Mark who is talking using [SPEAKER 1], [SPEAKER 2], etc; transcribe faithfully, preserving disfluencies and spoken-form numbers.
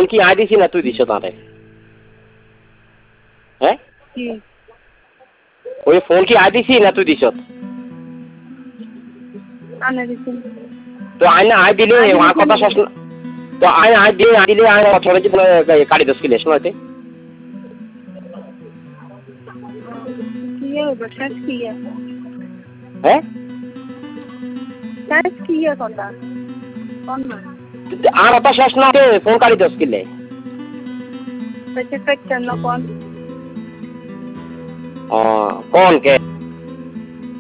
[SPEAKER 1] কি আই দিছি না তুই দিছ তারে হ্যাঁ
[SPEAKER 2] কি
[SPEAKER 1] ওই ফোন কি আই দিছি না তুই দিছ
[SPEAKER 2] আনে দিছি
[SPEAKER 1] তো আইনা আই দিলে আমার কথা শেষ না তো আই আই দিয়ে আই দিলে আই ছড়ে জীবনে কাটি দশ কিলো শোনাতে
[SPEAKER 2] কি হবে শেষ কি
[SPEAKER 1] হ্যাঁ
[SPEAKER 2] শেষ কি কথা কোন না
[SPEAKER 1] আর কথা শেষ না ফোন কাটি দশ কিলো
[SPEAKER 2] সেটা পেছন না কোন
[SPEAKER 1] ও কোন কে